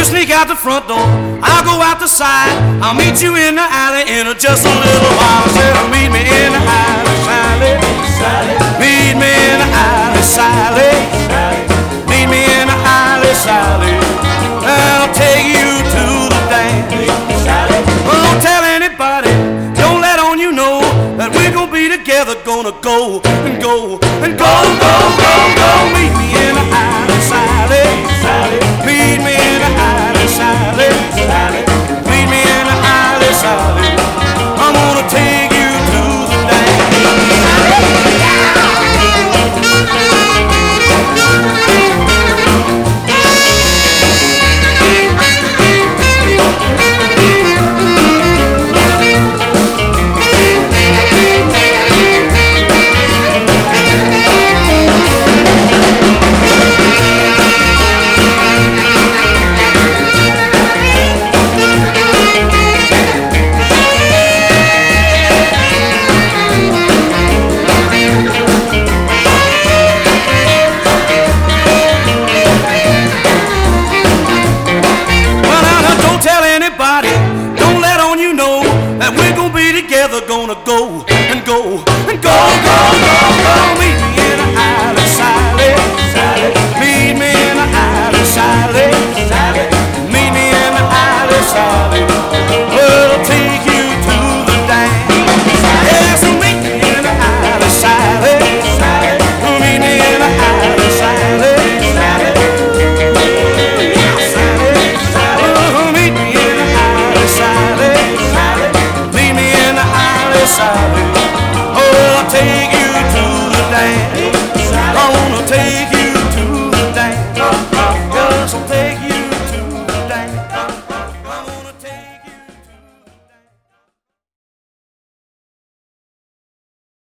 sneak out the front door, I'll go out the side. I'll meet you in the alley in just a little while. I said, meet me in the alley.